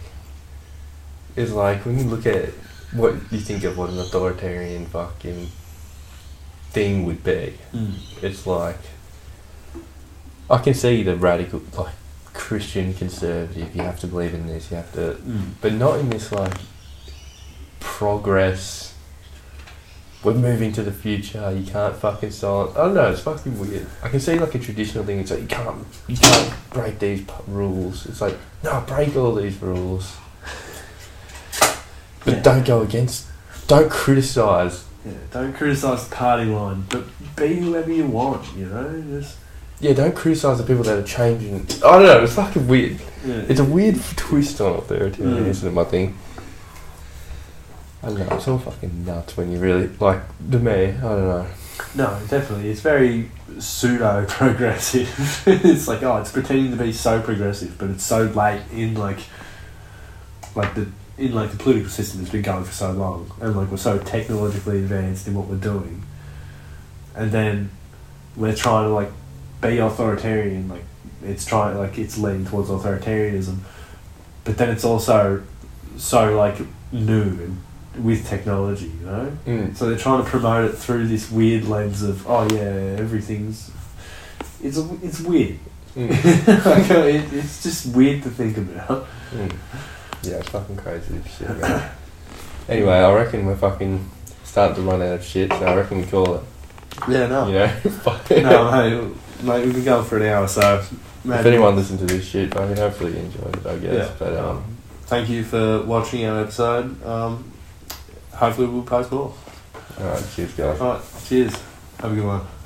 it's like when you look at what you think of what an authoritarian fucking thing would be. Mm. It's like, I can see the radical, like, Christian conservative, you have to believe in this, you have to... Mm. But not in this, like, progress, we're moving to the future, you can't fucking silence... I don't know, it's fucking weird. I can see, like, a traditional thing, it's like, you can't, you can't break these p- rules. It's like, no, break all these rules. But Yeah. don't go against... Don't criticise. Yeah, don't criticise the party line, but be whoever you want, you know? Just... Yeah, don't criticise the people that are changing... I don't know, it's fucking weird. Yeah. It's a weird twist on authoritarianism, Mm. I think. I don't know, it's all fucking nuts when you really... Like, to me, I don't know. No, definitely. It's very pseudo-progressive. It's like, oh, it's pretending to be so progressive, but it's so late in, like... Like, the... in like the political system that's been going for so long, and like we're so technologically advanced in what we're doing, and then we're trying to like be authoritarian, like it's trying like it's leaning towards authoritarianism, but then it's also so like new and with technology, you know. Mm. So they're trying to promote it through this weird lens of, oh yeah, everything's it's it's weird. Mm. Like, it, it's just weird to think about. Mm. Yeah, it's fucking crazy shit, man. Anyway, I reckon we're fucking starting to run out of shit, so I reckon we call it. Yeah, no. You know? No, mate, mate, we've been going for an hour, so... If anyone listens to this shit, I mean, hopefully you enjoyed it, I guess. Yeah. But, um, thank you for watching our episode. Um, hopefully we'll post more. alright, cheers, guys. Alright, cheers. Have a good one.